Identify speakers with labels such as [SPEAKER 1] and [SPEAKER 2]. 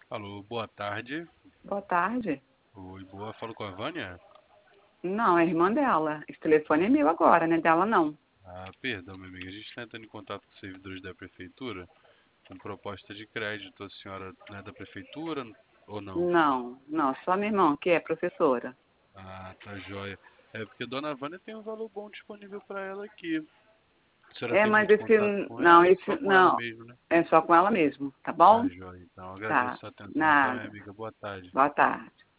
[SPEAKER 1] Alô, boa tarde.
[SPEAKER 2] Boa tarde.
[SPEAKER 1] Oi, boa. Falo com a Vânia?
[SPEAKER 2] Não, é irmã dela. Esse telefone é meu agora, não é dela não.
[SPEAKER 1] Ah, perdão, minha amiga. A gente está entrando em contato com os servidores da prefeitura com proposta de crédito. A senhora não é da prefeitura ou não?
[SPEAKER 2] Não, só minha irmã, que é professora.
[SPEAKER 1] Ah, tá joia. É porque a dona Vânia tem um valor bom disponível para ela aqui. A senhora
[SPEAKER 2] É,
[SPEAKER 1] tem
[SPEAKER 2] mas
[SPEAKER 1] muito contato com ela? Só com ela
[SPEAKER 2] não,
[SPEAKER 1] mesmo, né?
[SPEAKER 2] é só com ela mesmo, tá
[SPEAKER 1] Tá
[SPEAKER 2] bom?
[SPEAKER 1] joia. Então,
[SPEAKER 2] Tá,
[SPEAKER 1] agradeço a atenção, tá, minha
[SPEAKER 2] nada.
[SPEAKER 1] amiga? Boa tarde.
[SPEAKER 2] Boa tarde.